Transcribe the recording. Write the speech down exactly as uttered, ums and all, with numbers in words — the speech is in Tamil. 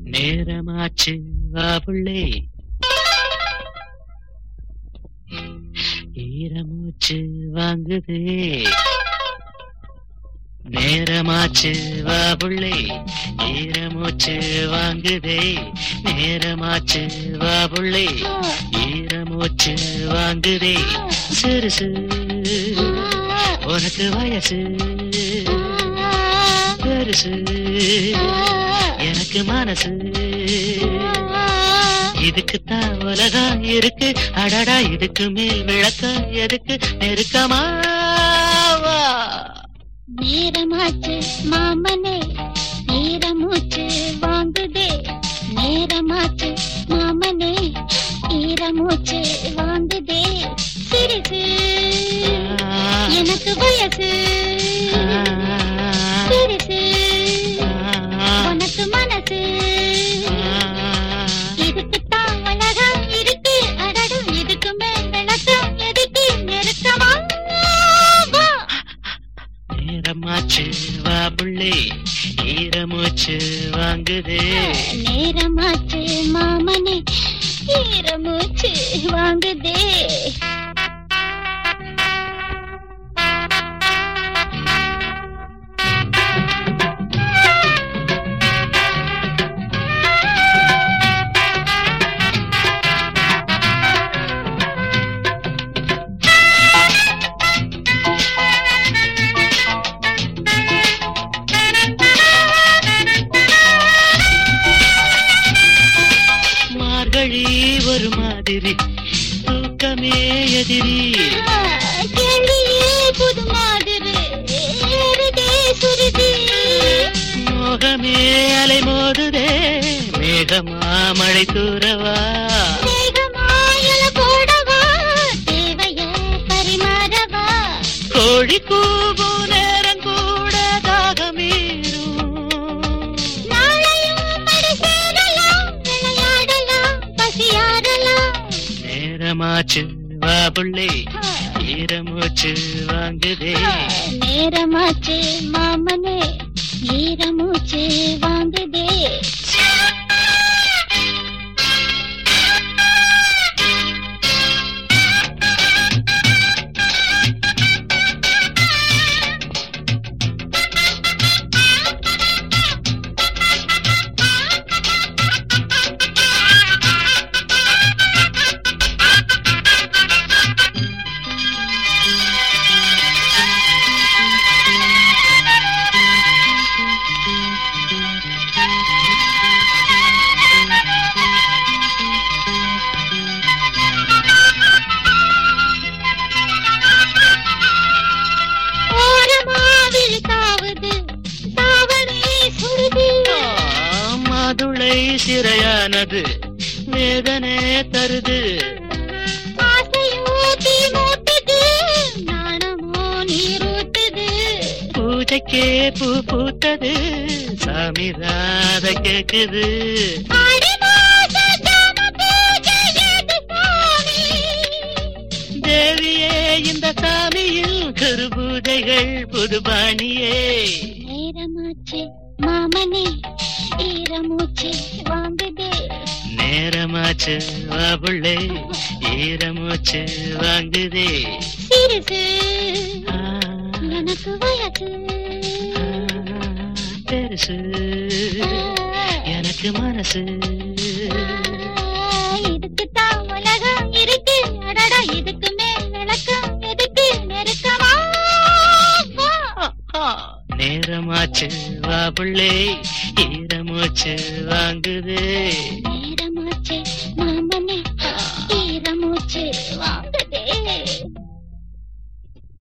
நேரமாச்சு வா புள்ளே, ஈரமூச்சு வாங்குதே. நேரமாச்சு வா புள்ளே, ஈரமூச்சு வாங்குதே. நேரமாச்சு வா புள்ளே, ஈரமூச்சு வாங்குதே. சிறுசு உனக்கு வயசு, பெருசு எனக்கு மனசு. இதுக்குத்தான் உலகம் இருக்கு, அடடா இதுக்கு மேல் விளக்கம் எதுக்கு? நெருக்கமாவா. நேரமாச்சு மாமனே, ஈரமூச்சு வாங்குதே. நேரமாச்சு மாமனே, ஈரமூச்சு வாங்குதே. சிரிச்சு எனக்கு வயசு, பெருசு உனக்கு மனசு. இதுக்குத்தான் உலகம் இருக்கு, அடடும் இதுக்கு மேல் விளக்கம் எதுக்கு? நெருக்கமா. நேரமாச்சு வா புள்ளே, ஈரமூச்சு வாங்குதே. நேரமாச்சு மாமனே, ஈரமூச்சு வாங்குதே. ஒரு மாதிரி தூக்கமே எதிரி, கேள்வியே புது மாதிரி சுருதி. மோகமே அலை மோதுதே, மேகமா மழை தூரவா. மேகமாயல போடவா, தேவைய பரிமாறவா. கோழி கூவு நேரம் கூட தாகமீரும். நாளையும் மடி சேரலாம், விளையாடலாம், பசியாடலாம். நேரமாச்சு வா புள்ளே, ஈரமூச்சு வாங்குதே. நேரமாச்சு மாமனே, ஈரமூச்சு வாங்குதே. மாதுளை சிறையானது வேதனை தருது. ஆசையூட்டி மூட்டுது, நாணமோ நீரூட்டுது. பூஜைக்கே பூ பூத்தது, சாமி ராத கேக்குது. தேவியே இந்த சாமியில் கருபூஜைகள் புதுபாணியே. நேரமாச்சு மாமனே, ஈரமூச்சு வாங்குதே. நேரமாச்சு வா புள்ளே, ஈரமூச்சு வாங்குதே. சிறுசு எனக்கு வயசு, பெருசு எனக்கு மனசு. இதுக்குத்தான் உலகம் இருக்கு, அடடா இதுக்கு மேல் விளக்கம் எதுக்கு? நெருக்கமா. நேரமாச்சு வா புள்ளே, ஈரமூச்சு வாங்குதே.